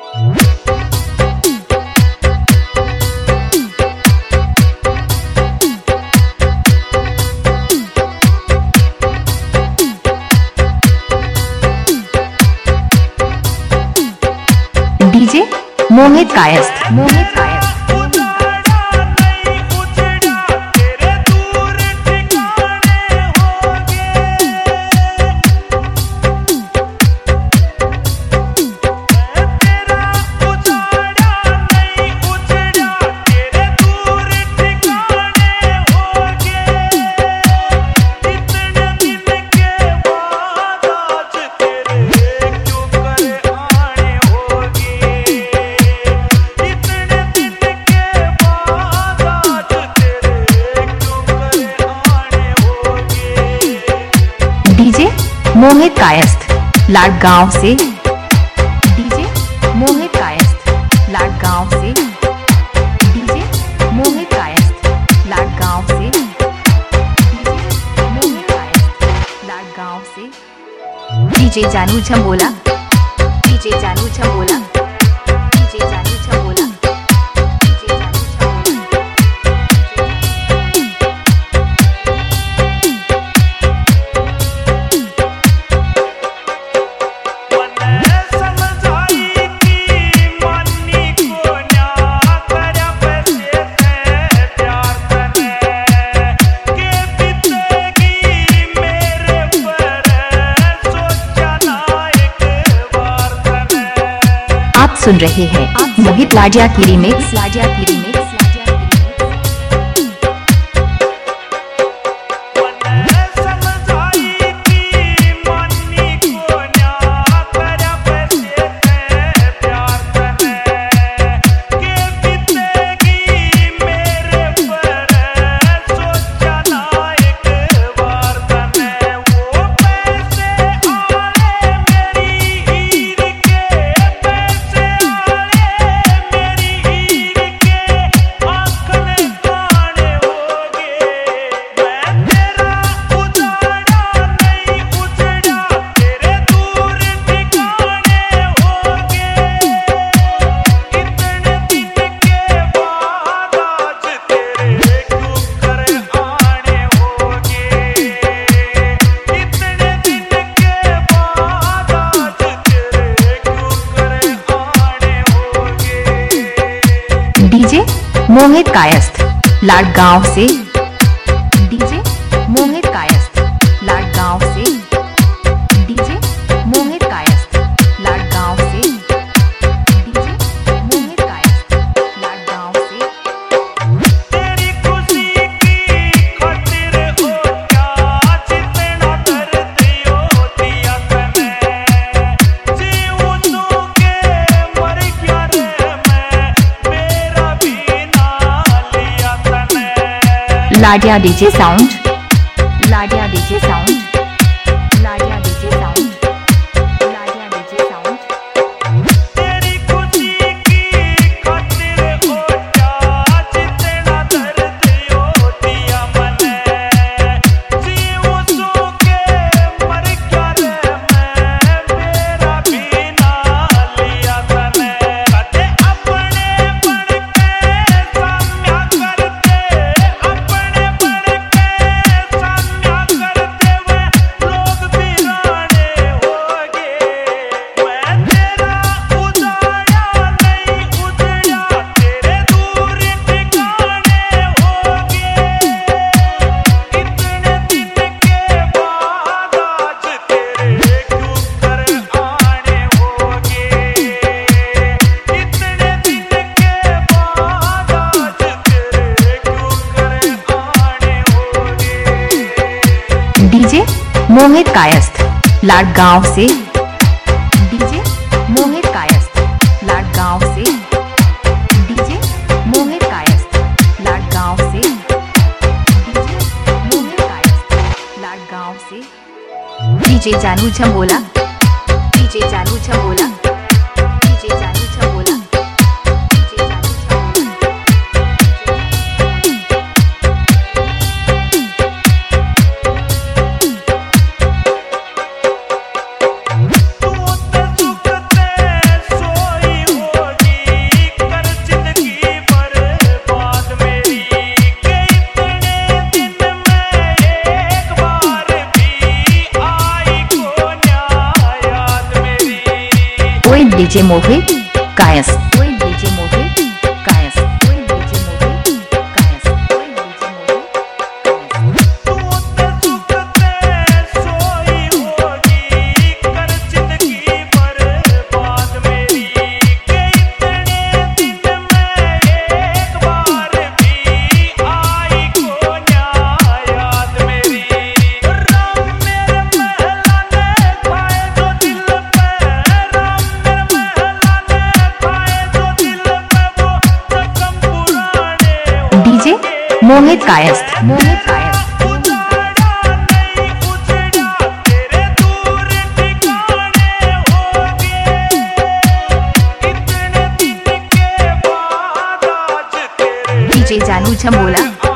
DJ Mohit Kayastha. DJ Mohit Kayastha Ladgaon से। DJ Mohit Kayastha Ladgaon से। DJ Mohit Kayastha Ladgaon से। डीजे मोहित कायस्थ लाडगांव से। डीजे जानू झंबोला। डीजे जानू झंबोला। डीजे जानू झंबोला। आप सुन रहे हैं मोहित लाडिया की रीमिक्स। डीजे मोहित कायस्थ लाडगांव से। डीजे मोहित कायस्थ लाडगांव से। डीजे मोहित कायस्थ लाडगांव से। डीजे मोहित कायस्थ लाडगांव से। तेरी खुशी की खातिर हो क्या जितना दर्द यो दिया तने, जीऊं तू के मर गया रे मैं, मेरा भी ना लिया तने। Ladiya DJ sound. Ladiya DJ sound. Ladiya DJ sound. Ladiya DJ sound. तेरी खुशी की खातिर हो क्या जितना दर्द यो दिया मने, जीऊं तू के मर गया रे मैं, मेरा भी ना लिया तने। कदे अपने बन के साम्या करते, अपने बन के साम्या करते वे लोग बिराने होगे। मैं तेरा उजाड़ा नहीं उजड़ा, तेरे दूर ठिकाने होगे। इतने दिन के बाद आज तेरे क्यों कर आने होगे। इतने दिन के बाद आज तेरे क्यों कर आने होगे। डीजे मोहित कायस्थ लाडगांव से। डीजे मोहित कायस्थ लाडगांव से। डीजे मोहित कायस्थ लाडगांव से। डीजे मोहित कायस्थ लाडगांव से। डीजे जानू झंबोला। डीजे जानू झंबोला। डीजे जानू झंबोला। डीजे जानू झंबोला। तू ते सुख ते सोई हो ओए डीजे मोहित कायस, ओए डीजे मोहित कायस, ओए डीजे मोहित कायस, ओए डीजे मोहित तू ते सुख ते सोई होगी कर जिंदगी बर्बाद मेरी के इतने दिन में एक बार भी आई को न्याय याद मेरी राम मेरे महला ने खाए जो दिल पे राम मेरे महला ने खाए जो दिल पे वो जख्म पुराने डीजे मोहित कायस, मोहित कायस उजाड़ा नहीं उजड़ा तेरे दूर ठिकाने होगे इतने दिन के बाद आज तेरे डीजे जानू झंबोला।